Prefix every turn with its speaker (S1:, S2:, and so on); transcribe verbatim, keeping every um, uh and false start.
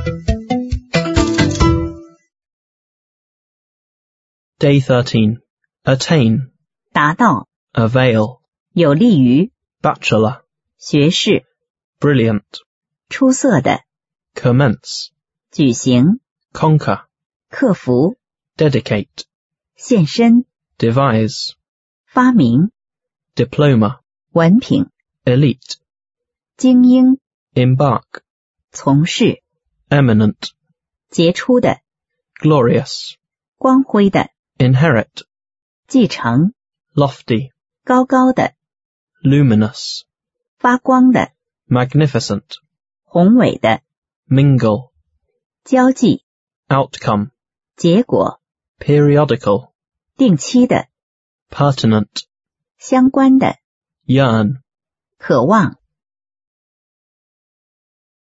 S1: Day thirteen. Attain.
S2: 达到，
S1: Avail.
S2: 有利于，
S1: Bachelor.
S2: 学士，
S1: Brilliant.
S2: 出色的，
S1: Commence.
S2: 举行，
S1: Conquer.
S2: 克服，
S1: Dedicate.
S2: 献身，
S1: Devise.
S2: 发明，
S1: Diploma.
S2: 文凭，
S1: Elite.
S2: 精英，
S1: Embark.
S2: 从事，
S1: Eminent.
S2: 杰出的，
S1: Glorious.
S2: 光辉的，
S1: Inherit.
S2: 继承，
S1: Lofty.
S2: 高高的，
S1: Luminous.
S2: 发光的，
S1: Magnificent.
S2: 宏伟的，
S1: Mingle.
S2: 交际，
S1: Outcome.
S2: 结果，
S1: Periodical.
S2: 定期的，
S1: Pertinent.
S2: 相关的，
S1: Yearn.
S2: 渴望。